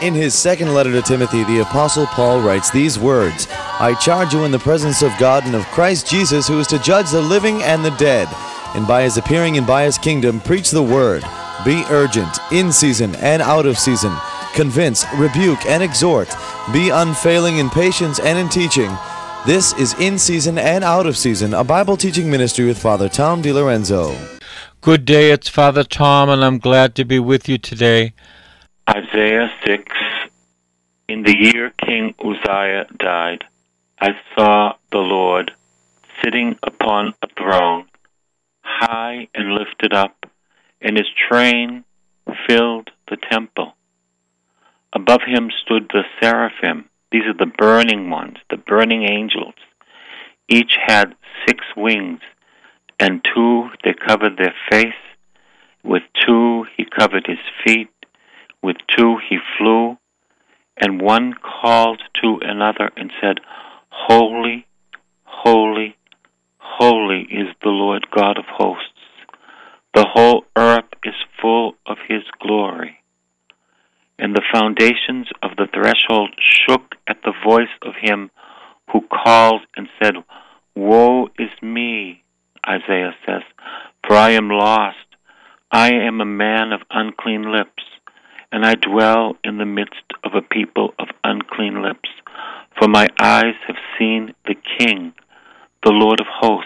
In his second letter to Timothy, the Apostle Paul writes these words, I charge you in the presence of God and of Christ Jesus, who is to judge the living and the dead, and by his appearing and by his kingdom, preach the word. Be urgent, in season and out of season. Convince, rebuke, and exhort. Be unfailing in patience and in teaching. This is In Season and Out of Season, a Bible teaching ministry with Father Tom DiLorenzo. Good day, it's Father Tom, and I'm glad to be with you today. Isaiah 6. In the year King Uzziah died, I saw the Lord sitting upon a throne, high and lifted up, and his train filled the temple. Above him stood the seraphim. These are the burning ones, the burning angels. Each had 6 wings, and 2 they covered their face. With 2 he covered his feet. With 2 he flew, and one called to another and said, Holy, holy, holy is the Lord God of hosts. The whole earth is full of his glory. And the foundations of the threshold shook at the voice of him who called and said, Woe is me, Isaiah says, for I am lost. I am a man of unclean lips, and I dwell in the midst of a people of unclean lips. For my eyes have seen the King, the Lord of hosts.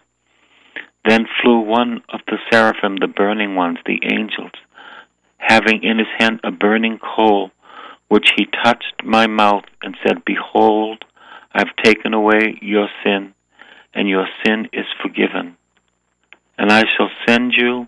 Then flew one of the seraphim, the burning ones, the angels, having in his hand a burning coal, which he touched my mouth and said, Behold, I have taken away your sin, and your sin is forgiven. And I shall send you,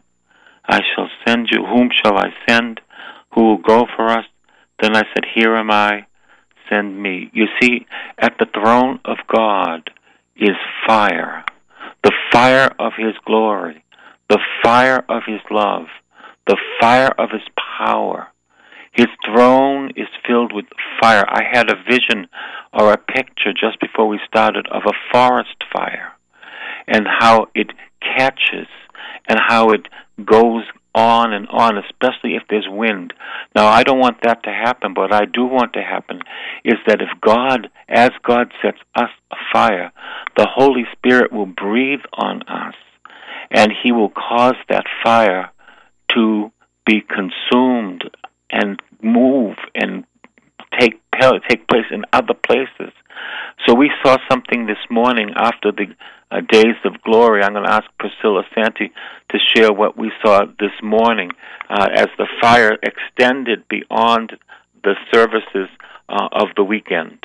whom shall I send? Who will go for us? Then I said, Here am I, send me. You see, at the throne of God is fire, the fire of his glory, the fire of his love, the fire of his power. His throne is filled with fire. I had a vision or a picture just before we started of a forest fire and how it catches and how it goes on and on, especially if there's wind. Now, I don't want that to happen, but what I do want to happen is that if God, as God sets us afire, the Holy Spirit will breathe on us, and he will cause that fire to be consumed and move and take place in other places. So we saw something this morning after the Days of Glory. I'm going to ask Priscilla Santi to share what we saw this morning as the fire extended beyond the services of the weekend.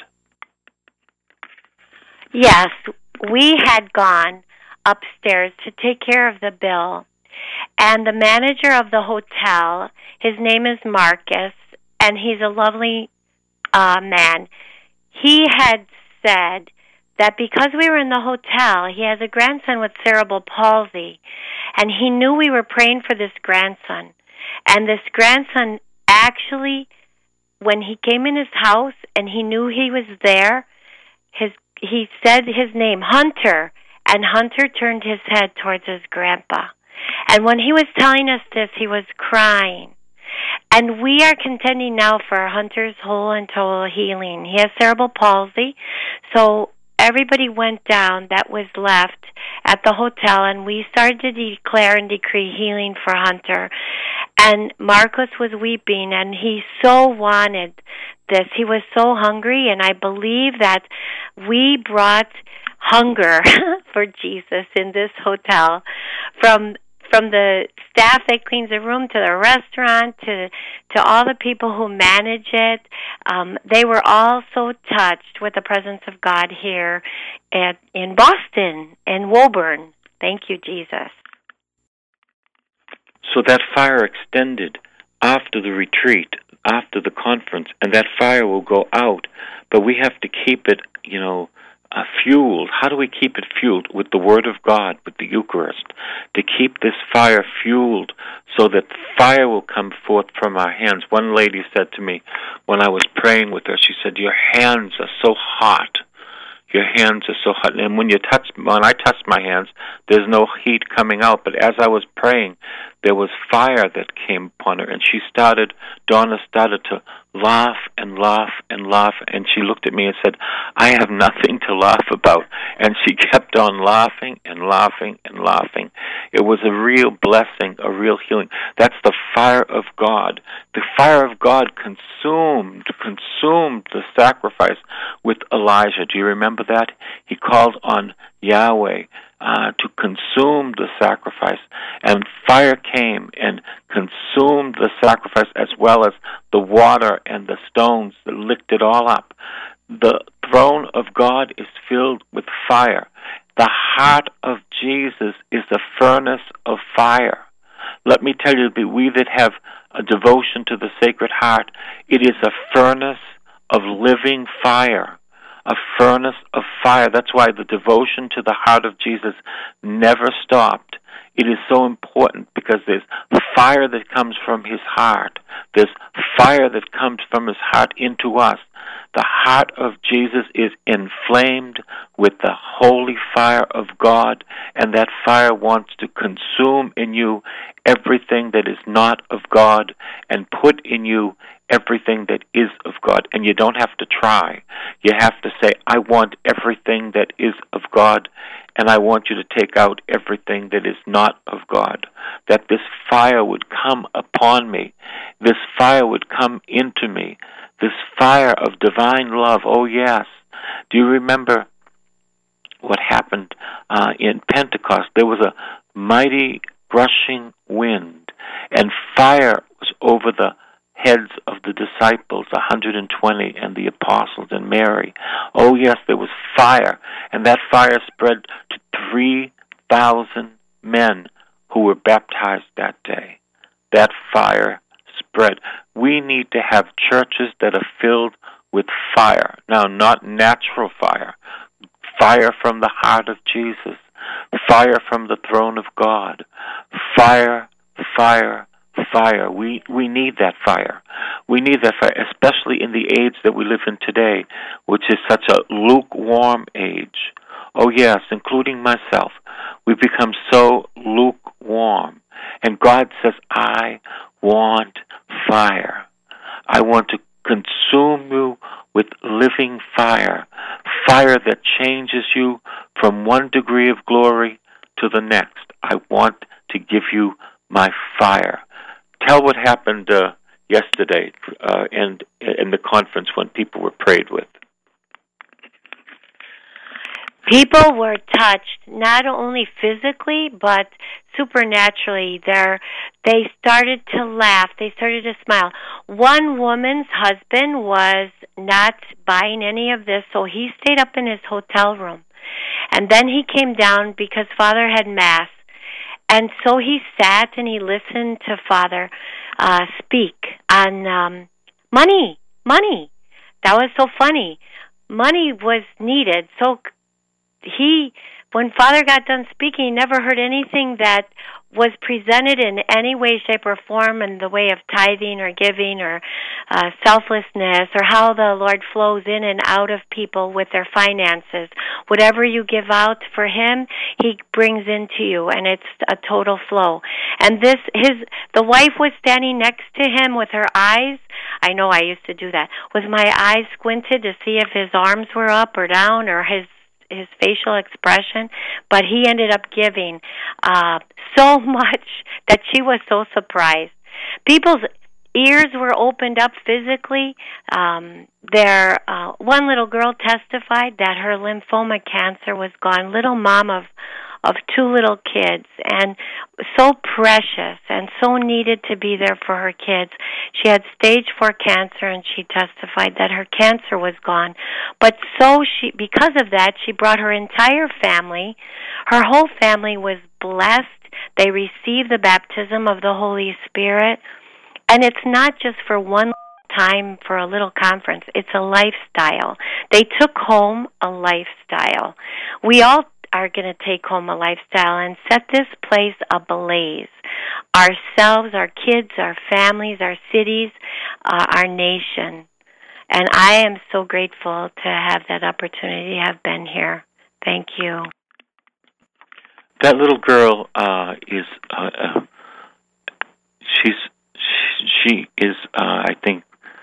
Yes, we had gone upstairs to take care of the bill, and the manager of the hotel, his name is Marcus, and he's a lovely man. He had said that because we were in the hotel, he has a grandson with cerebral palsy, and he knew we were praying for this grandson. And this grandson actually, when he came in his house and he knew he was there, he said his name, Hunter, and Hunter turned his head towards his grandpa. And when he was telling us this, he was crying. And we are contending now for Hunter's whole and total healing. He has cerebral palsy, so everybody went down that was left at the hotel, and we started to declare and decree healing for Hunter. And Marcus was weeping, and he so wanted this. He was so hungry, and I believe that we brought hunger for Jesus in this hotel from the staff that cleans the room to the restaurant to all the people who manage it. They were all so touched with the presence of God here in Boston and Woburn. Thank you, Jesus. So that fire extended after the retreat, after the conference, and that fire will go out, but we have to keep it, fueled. How do we keep it fueled? With the Word of God, with the Eucharist, to keep this fire fueled so that fire will come forth from our hands. One lady said to me when I was praying with her, she said, your hands are so hot. your hands are so hot. And when I touched my hands, there's no heat coming out. But as I was praying, there was fire that came upon her, and Donna started to laugh and laugh and laugh, and she looked at me and said, I have nothing to laugh about. And she kept on laughing and laughing and laughing. It was a real blessing, a real healing. That's the fire of God. The fire of God consumed the sacrifice with Elijah. Do you remember that? He called on Yahweh to consume the sacrifice, and fire came and consumed the sacrifice as well as the water and the stones that licked it all up. The throne of God is filled with fire. The heart of Jesus is a furnace of fire. Let me tell you, we that have a devotion to the Sacred Heart, it is a furnace of living fire. A furnace of fire. That's why the devotion to the heart of Jesus never stopped. It is so important because there's fire that comes from his heart. There's fire that comes from his heart into us. The heart of Jesus is inflamed with the holy fire of God, and that fire wants to consume in you everything that is not of God and put in you everything that is of God. And you don't have to try. You have to say, I want everything that is of God, and I want you to take out everything that is not of God. That this fire would come upon me. This fire would come into me. This fire of divine love. Oh, yes. Do you remember what happened in Pentecost? There was a mighty rushing wind, and fire was over the heads of the disciples, 120, and the apostles and Mary. Oh, yes, there was fire, and that fire spread to 3,000 men who were baptized that day. That fire spread. We need to have churches that are filled with fire. Now, not natural fire. Fire from the heart of Jesus. Fire from the throne of God. Fire, fire, fire. We need that fire. We need that fire, especially in the age that we live in today, which is such a lukewarm age. Oh, yes, including myself. We've become so lukewarm. And God says, I want fire. I want to consume you with living fire. Fire that changes you from one degree of glory to the next. I want to give you my fire. Tell what happened yesterday and in the conference when people were prayed with. People were touched not only physically but supernaturally. They started to laugh. They started to smile. One woman's husband was not buying any of this, so he stayed up in his hotel room. And then he came down because Father had Mass. And so he sat and he listened to Father speak on money. That was so funny. Money was needed. So when Father got done speaking, he never heard anything that was presented in any way, shape, or form in the way of tithing or giving or selflessness or how the Lord flows in and out of people with their finances. Whatever you give out for Him, He brings into you, and it's a total flow. And the wife was standing next to him with her eyes. I know I used to do that. With my eyes squinted to see if his arms were up or down or his facial expression, but he ended up giving so much that she was so surprised. People's ears were opened up physically. One little girl testified that her lymphoma cancer was gone. Little mom of two little kids, and so precious and so needed to be there for her kids. She had stage 4 cancer, and she testified that her cancer was gone. But because of that, she brought her entire family. Her whole family was blessed. They received the baptism of the Holy Spirit. And it's not just for one time for a little conference. It's a lifestyle. They took home a lifestyle. We all are going to take home a lifestyle and set this place ablaze. Ourselves, our kids, our families, our cities, our nation. And I am so grateful to have that opportunity to have been here. Thank you. That little girl she is I think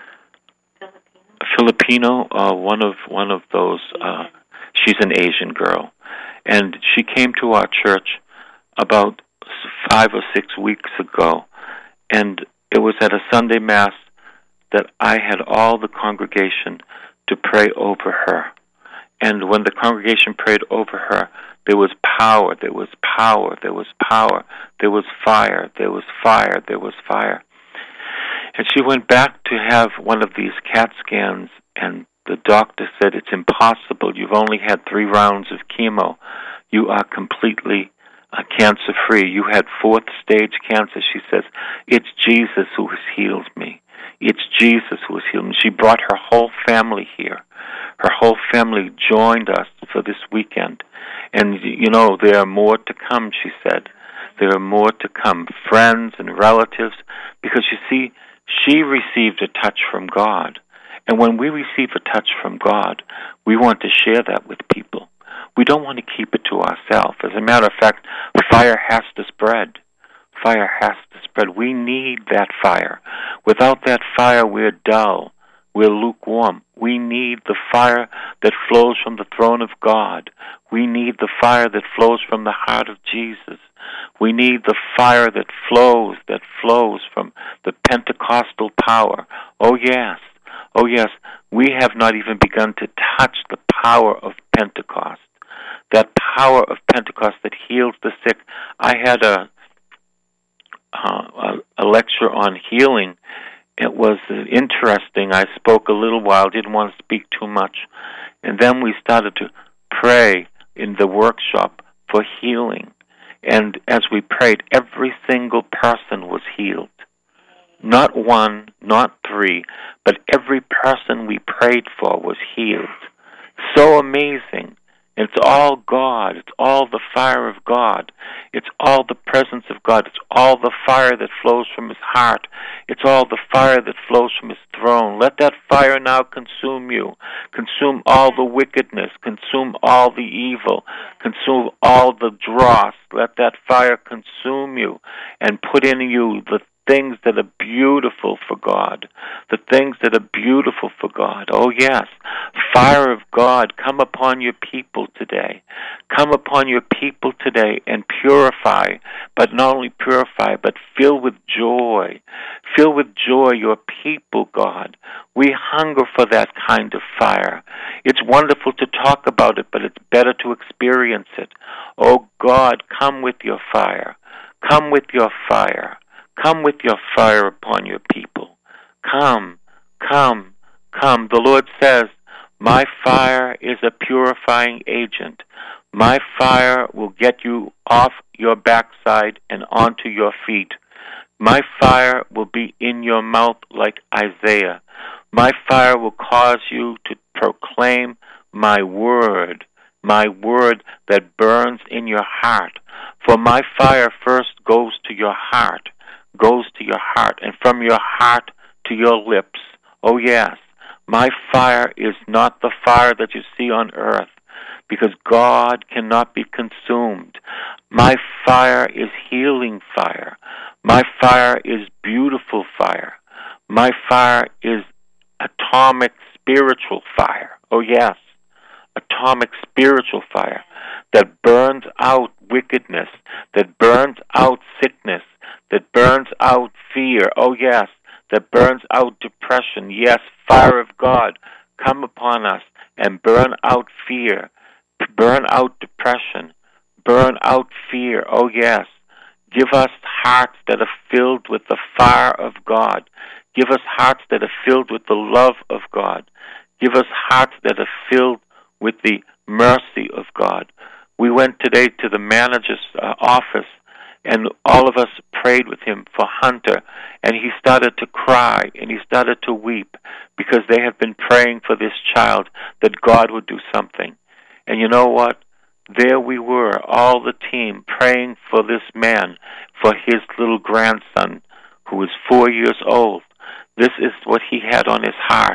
Filipino. One of those. She's an Asian girl, and she came to our church about 5 or 6 weeks ago, and it was at a Sunday Mass that I had all the congregation to pray over her. And when the congregation prayed over her, there was power, there was power, there was power, there was fire, there was fire, there was fire. And she went back to have one of these CAT scans, and the doctor said, it's impossible. You've only had 3 rounds of chemo. You are completely cancer-free. You had 4th-stage cancer. She says, it's Jesus who has healed me. It's Jesus who has healed me. She brought her whole family here. Her whole family joined us for this weekend. And, you know, there are more to come, she said. There are more to come, friends and relatives, because, you see, she received a touch from God. And when we receive a touch from God, we want to share that with people. We don't want to keep it to ourselves. As a matter of fact, fire has to spread. Fire has to spread. We need that fire. Without that fire, we're dull. We're lukewarm. We need the fire that flows from the throne of God. We need the fire that flows from the heart of Jesus. We need the fire that flows from the Pentecostal power. Oh yes, we have not even begun to touch the power of Pentecost. That power of Pentecost that heals the sick. I had a lecture on healing. It was interesting. I spoke a little while, didn't want to speak too much. And then we started to pray in the workshop for healing. And as we prayed, every single person was healed. Not 1, not 3, but every person we prayed for was healed. So amazing. It's all God. It's all the fire of God. It's all the presence of God. It's all the fire that flows from His heart. It's all the fire that flows from His throne. Let that fire now consume you. Consume all the wickedness. Consume all the evil. Consume all the dross. Let that fire consume you and put in you the things that are beautiful for God. The things that are beautiful for God. Oh yes, fire of God, come upon your people today. Come upon your people today and purify, but not only purify, but fill with joy. Fill with joy your people, God. We hunger for that kind of fire. It's wonderful to talk about it, but it's better to experience it. Oh God, come with your fire. Come with your fire. Come with your fire upon your people. Come, come, come. The Lord says, my fire is a purifying agent. My fire will get you off your backside and onto your feet. My fire will be in your mouth like Isaiah. My fire will cause you to proclaim my word that burns in your heart. For my fire first goes to your heart. And from your heart to your lips. Oh yes, my fire is not the fire that you see on earth, because God cannot be consumed. My fire is healing fire. My fire is beautiful fire. My fire is atomic spiritual fire. Oh yes, atomic spiritual fire that burns out wickedness, that burns out sickness, that burns out fear. Oh yes, that burns out depression. Yes, fire of God, come upon us and burn out fear, burn out depression, burn out fear. Oh yes, give us hearts that are filled with the fire of God. Give us hearts that are filled with the love of God. Give us hearts that are filled with the mercy of God. We went today to the manager's office, and all of us prayed with him for Hunter, and he started to cry, and he started to weep, because they have been praying for this child, that God would do something. And you know what? There we were, all the team, praying for this man, for his little grandson, who was 4 years old. This is what he had on his heart.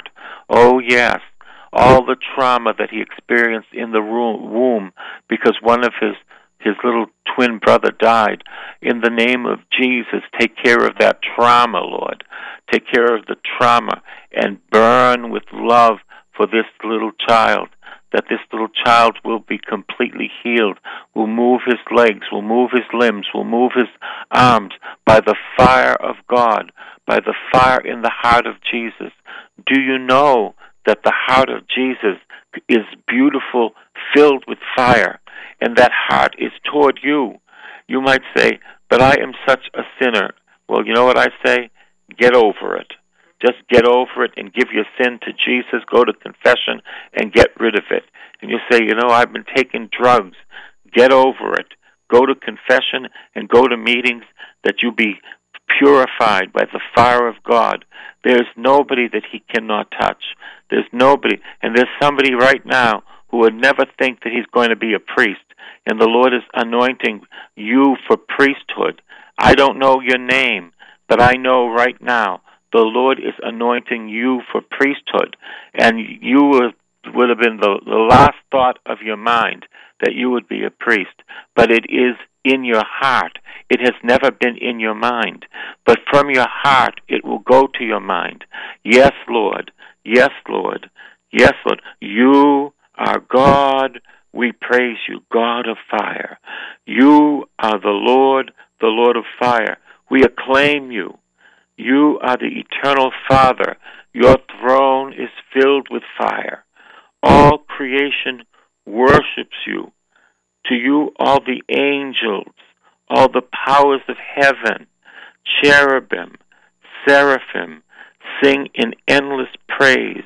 Oh, yes. All the trauma that he experienced in the womb because one of his little twin brother died. In the name of Jesus, take care of that trauma, Lord. Take care of the trauma and burn with love for this little child, that this little child will be completely healed, will move his legs, will move his limbs, will move his arms by the fire of God, by the fire in the heart of Jesus. Do you know that the heart of Jesus is beautiful, filled with fire, and that heart is toward you? You might say, but I am such a sinner. Well, you know what I say? Get over it. Just get over it and give your sin to Jesus. Go to confession and get rid of it. And you say, I've been taking drugs. Get over it. Go to confession and go to meetings that you be purified by the fire of God. There's nobody that he cannot touch. There's nobody. And there's somebody right now who would never think that he's going to be a priest. And the Lord is anointing you for priesthood. I don't know your name, but I know right now the Lord is anointing you for priesthood. And you would have been the last thought of your mind that you would be a priest. But it is in your heart. It has never been in your mind. But from your heart, it will go to your mind. Yes, Lord. Yes, Lord. Yes, Lord. You are God. We praise you, God of fire. You are the Lord of fire. We acclaim you. You are the eternal Father. Your throne is filled with fire. All creation worships you. To you, all the angels, all the powers of heaven, cherubim, seraphim, sing in endless praise.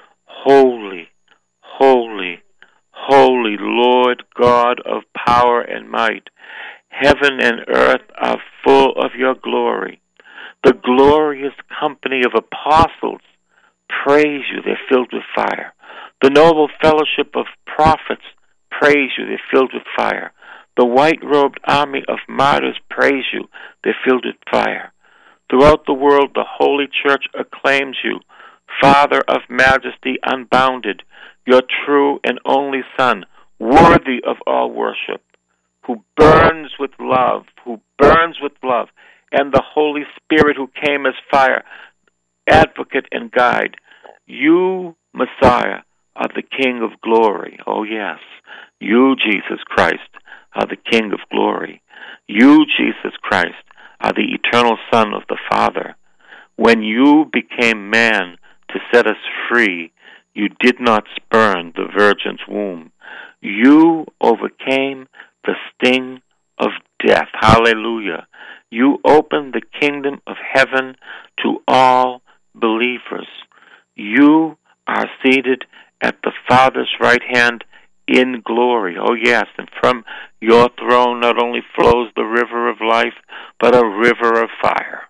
Holy, holy, holy Lord God of power and might. Heaven and earth are full of your glory. The glorious company of apostles praise you. They're filled with fire. The noble fellowship of prophets praise you. They're filled with fire. The white-robed army of martyrs praise you. They're filled with fire. Throughout the world, the Holy Church acclaims you, Father of majesty unbounded, your true and only Son, worthy of all worship, who burns with love, and the Holy Spirit who came as fire, advocate and guide. You, Messiah, are the King of glory. Oh, yes. You, Jesus Christ, are the King of glory. You, Jesus Christ, are the eternal Son of the Father. When you became man to set us free, you did not spurn the Virgin's womb. You overcame the sting of death. Hallelujah. You opened the kingdom of heaven to all believers. You are seated at the Father's right hand in glory. Oh, yes, and from your throne not only flows the river of life, but a river of fire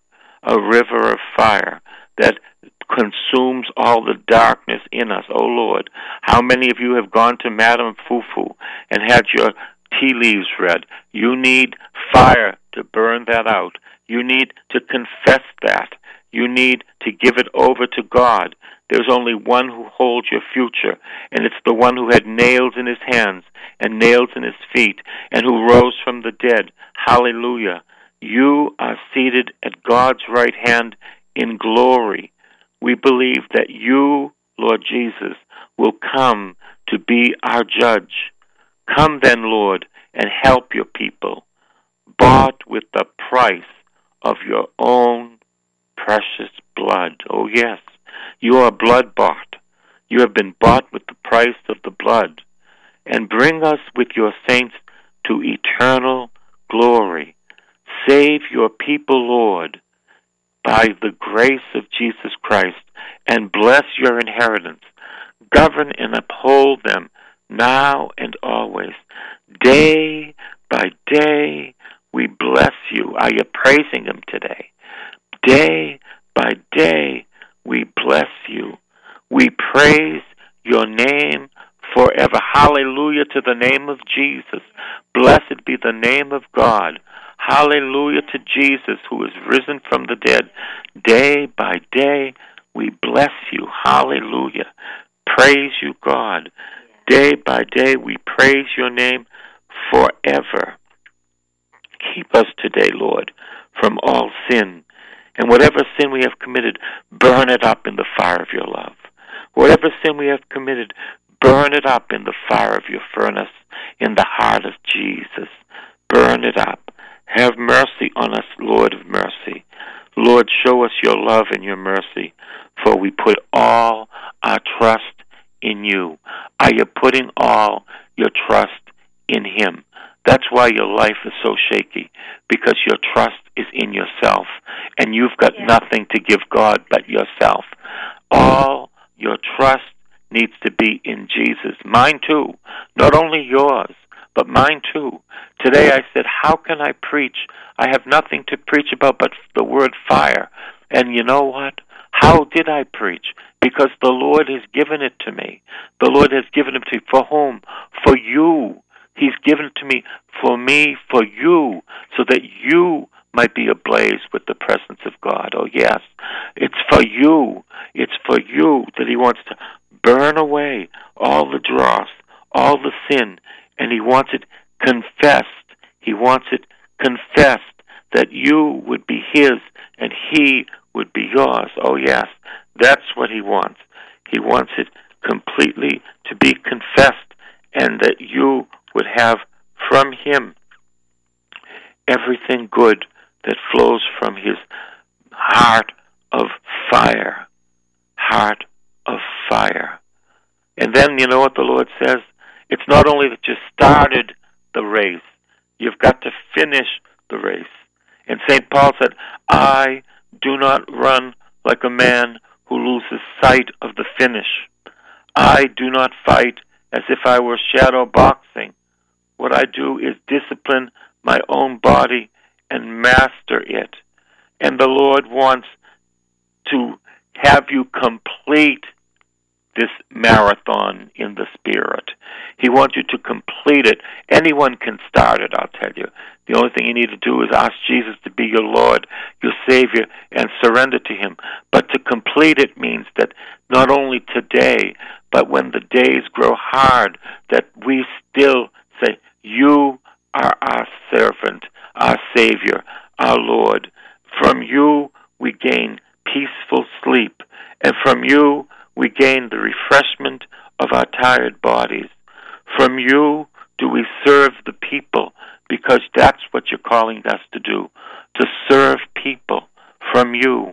that consumes all the darkness in us. Oh, Lord, how many of you have gone to Madame Fufu and had your tea leaves read? You need fire to burn that out. You need to confess that. You need to give it over to God. There's only one who holds your future, and it's the one who had nails in his hands and nails in his feet and who rose from the dead. Hallelujah. You are seated at God's right hand in glory. We believe that you, Lord Jesus, will come to be our judge. Come then, Lord, and help your people, bought with the price of your own precious blood. Oh, yes, you are blood-bought. You have been bought with the price of the blood. And bring us with your saints to eternal glory. Save your people, Lord, by the grace of Jesus Christ, and bless your inheritance. Govern and uphold them now and always. Day by day, we bless you. Are you praising him today? Day by day, we bless you. We praise your name forever. Hallelujah to the name of Jesus. Blessed be the name of God. Hallelujah to Jesus, who is risen from the dead. Day by day, We bless you. Hallelujah. Praise you, God. Day by day, we praise your name forever. Keep us today, Lord, from all sin. And whatever sin we have committed, burn it up in the fire of your love. Whatever sin we have committed, burn it up in the fire of your furnace, in the heart of Jesus. Burn it up. Have mercy on us, Lord of mercy. Lord, show us your love and your mercy, for we put all our trust in you. Are you putting all your trust in him? That's why your life is so shaky, because your trust is in yourself, and you've got nothing to give God but yourself. All your trust needs to be in Jesus. Mine too. Not only yours, but mine too. Today I said, how can I preach? I have nothing to preach about but the word fire. And you know what? How did I preach? Because the Lord has given it to me. The Lord has given it to me. For whom? For you. He's given it to me, for you, so that you might be ablaze with the presence of God. Oh, yes. It's for you. It's for you that he wants to burn away all the dross, all the sin, and he wants it confessed. He wants it confessed that you would be his and he would be yours. Oh, yes. That's what he wants. He wants it completely to be confessed, and that you would have from him everything good that flows from his heart of fire. Heart of fire. And then you know what the Lord says? It's not only that you started the race, you've got to finish the race. And St. Paul said, I do not run like a man who loses sight of the finish. I do not fight as if I were shadow boxing. What I do is discipline my own body and master it. And the Lord wants to have you complete this marathon in the Spirit. He wants you to complete it. Anyone can start it, I'll tell you. The only thing you need to do is ask Jesus to be your Lord, your Savior, and surrender to him. But to complete it means that not only today, but when the days grow hard, that we still say, you are our servant, our Savior, our Lord. From you we gain peaceful sleep, and from you we gain the refreshment of our tired bodies. From you do we serve the people, because that's what you're calling us to do, to serve people. From you.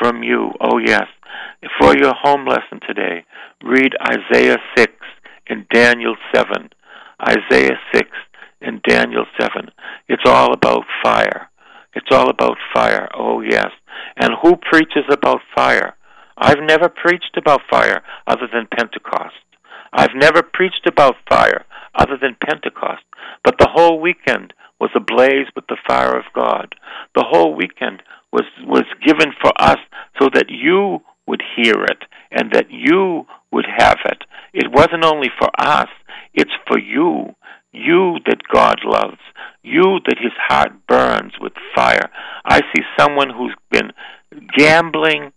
Oh yes. For your home lesson today, read Isaiah 6 and Daniel 7. Isaiah 6 and Daniel 7. It's all about fire. It's all about fire. Oh yes. And who preaches about fire? I've never preached about fire other than Pentecost. I've never preached about fire other than Pentecost. But the whole weekend was ablaze with the fire of God. The whole weekend was given for us so that you would hear it and that you would have it. It wasn't only for us, it's for you. You that God loves. You that his heart burns with fire. I see someone who's been gambling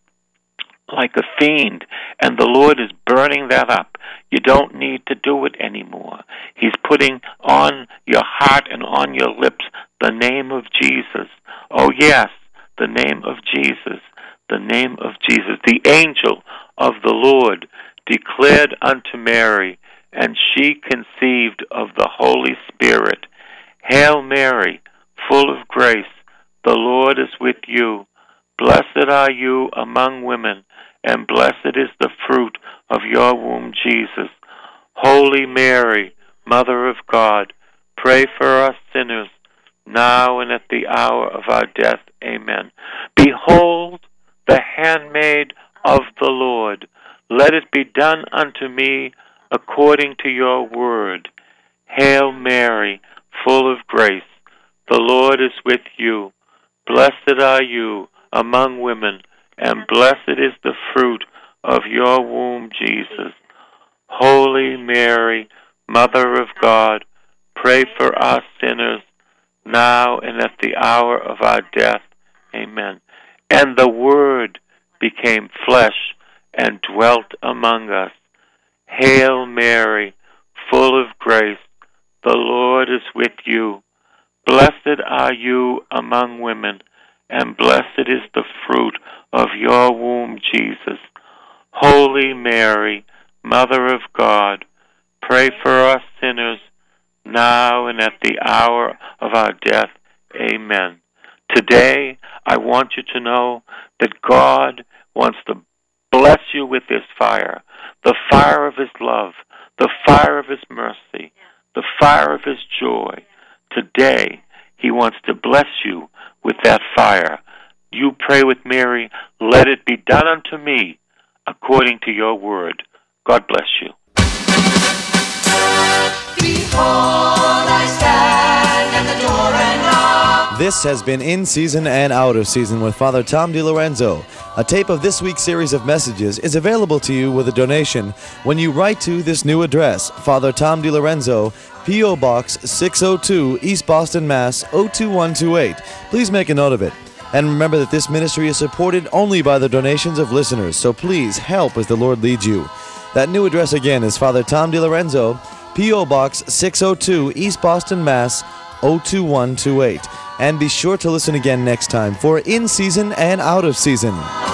like a fiend, and the Lord is burning that up. You don't need to do it anymore. He's putting on your heart and on your lips the name of Jesus. Oh yes, the name of Jesus. The name of Jesus. The angel of the Lord declared unto Mary, and she conceived of the Holy Spirit. Hail Mary, full of grace, the Lord is with you. Blessed are you among women, and blessed is the fruit of your womb, Jesus. Holy Mary, Mother of God, pray for us sinners, now and at the hour of our death. Amen. Behold, the handmaid of the Lord. Let it be done unto me according to your word. Hail Mary, full of grace, the Lord is with you. Blessed are you among women, and blessed is the fruit of your womb, Jesus. Holy Mary, Mother of God, pray for us sinners, now and at the hour of our death. Amen. And the Word became flesh and dwelt among us. Hail Mary, full of grace, the Lord is with you. Blessed are you among women, and blessed is the fruit of your womb, Jesus. Holy Mary, Mother of God, pray for us sinners, now and at the hour of our death. Amen. Today, I want you to know that God wants to bless you with this fire, the fire of His love, the fire of His mercy, the fire of His joy. Today, He wants to bless you with that fire. You pray with Mary, let it be done unto me according to your word. God bless you. Behold, I stand at the door and knock. This has been In Season and Out of Season with Father Tom DiLorenzo. A tape of this week's series of messages is available to you with a donation when you write to this new address, Father Tom DiLorenzo, P.O. Box 602, East Boston, Mass. 02128. Please make a note of it. And remember that this ministry is supported only by the donations of listeners, so please help as the Lord leads you. That new address again is Father Tom DiLorenzo, P.O. Box 602, East Boston, Mass. 02128. And be sure to listen again next time for In Season and Out of Season.